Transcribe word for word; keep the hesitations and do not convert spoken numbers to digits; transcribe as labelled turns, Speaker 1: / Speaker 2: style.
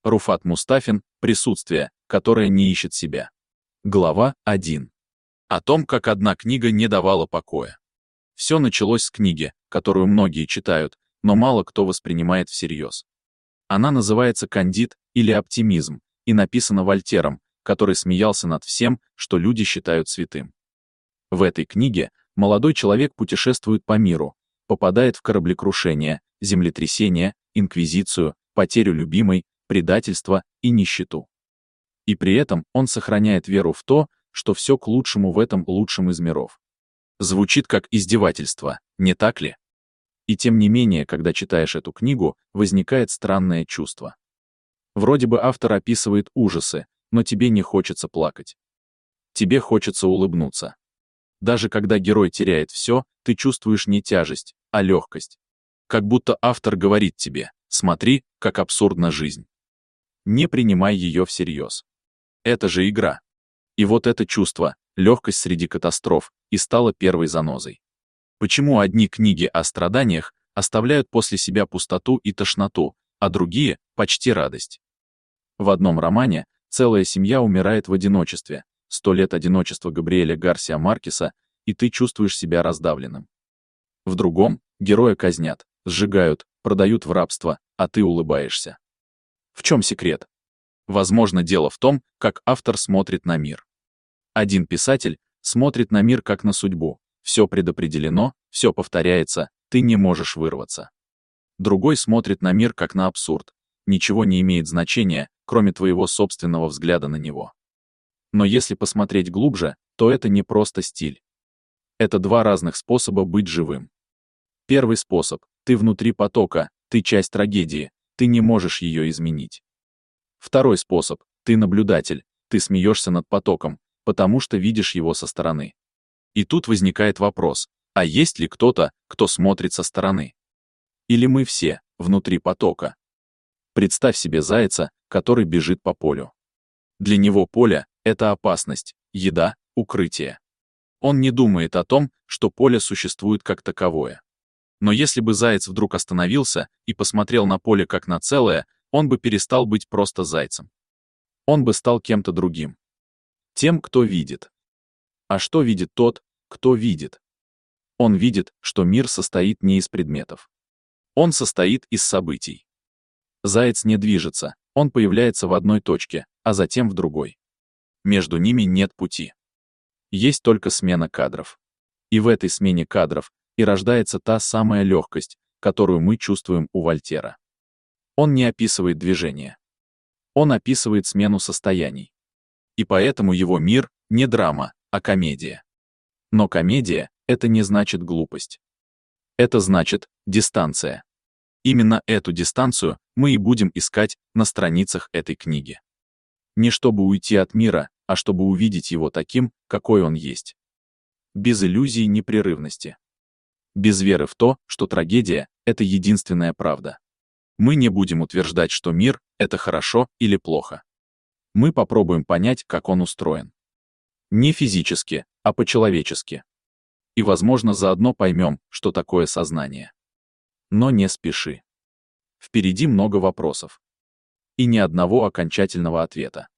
Speaker 1: Руфат Мустафин «Присутствие, которое не ищет себя». Глава один. О том, как одна книга не давала покоя. Все началось с книги, которую многие читают, но мало кто воспринимает всерьез. Она называется «Кандид» или «Оптимизм» и написана Вольтером, который смеялся над всем, что люди считают святым. В этой книге молодой человек путешествует по миру, попадает в кораблекрушение, землетрясение, инквизицию, потерю любимой, предательство и нищету. И при этом он сохраняет веру в то, что все к лучшему в этом лучшем из миров. Звучит как издевательство, не так ли? И тем не менее, когда читаешь эту книгу, возникает странное чувство. Вроде бы автор описывает ужасы, но тебе не хочется плакать. Тебе хочется улыбнуться. Даже когда герой теряет все, ты чувствуешь не тяжесть, а легкость. Как будто автор говорит тебе: смотри, как абсурдна жизнь. Не принимай ее всерьез. Это же игра. И вот это чувство, легкость среди катастроф, и стало первой занозой. Почему одни книги о страданиях оставляют после себя пустоту и тошноту, а другие — почти радость? В одном романе целая семья умирает в одиночестве, «Сто лет одиночества» Габриэля Гарсиа Маркеса, и ты чувствуешь себя раздавленным. В другом героя казнят, сжигают, продают в рабство, а ты улыбаешься. В чем секрет? Возможно, дело в том, как автор смотрит на мир. Один писатель смотрит на мир как на судьбу. Все предопределено, все повторяется, ты не можешь вырваться. Другой смотрит на мир как на абсурд. Ничего не имеет значения, кроме твоего собственного взгляда на него. Но если посмотреть глубже, то это не просто стиль. Это два разных способа быть живым. Первый способ — ты внутри потока, ты часть трагедии, ты не можешь ее изменить. Второй способ — ты наблюдатель, ты смеешься над потоком, потому что видишь его со стороны. И тут возникает вопрос: а есть ли кто-то, кто смотрит со стороны? Или мы все внутри потока? Представь себе зайца, который бежит по полю. Для него поле — это опасность, еда, укрытие. Он не думает о том, что поле существует как таковое. Но если бы заяц вдруг остановился и посмотрел на поле как на целое, он бы перестал быть просто зайцем. Он бы стал кем-то другим. Тем, кто видит. А что видит тот, кто видит? Он видит, что мир состоит не из предметов. Он состоит из событий. Заяц не движется, он появляется в одной точке, а затем в другой. Между ними нет пути. Есть только смена кадров. И в этой смене кадров и рождается та самая легкость, которую мы чувствуем у Вольтера. Он не описывает движение. Он описывает смену состояний. И поэтому его мир не драма, а комедия. Но комедия — это не значит глупость. Это значит дистанция. Именно эту дистанцию мы и будем искать на страницах этой книги. Не чтобы уйти от мира, а чтобы увидеть его таким, какой он есть. Без иллюзий непрерывности. Без веры в то, что трагедия — это единственная правда. Мы не будем утверждать, что мир — это хорошо или плохо. Мы попробуем понять, как он устроен. Не физически, а по-человечески. И, возможно, заодно поймем, что такое сознание. Но не спеши. Впереди много вопросов. И ни одного окончательного ответа.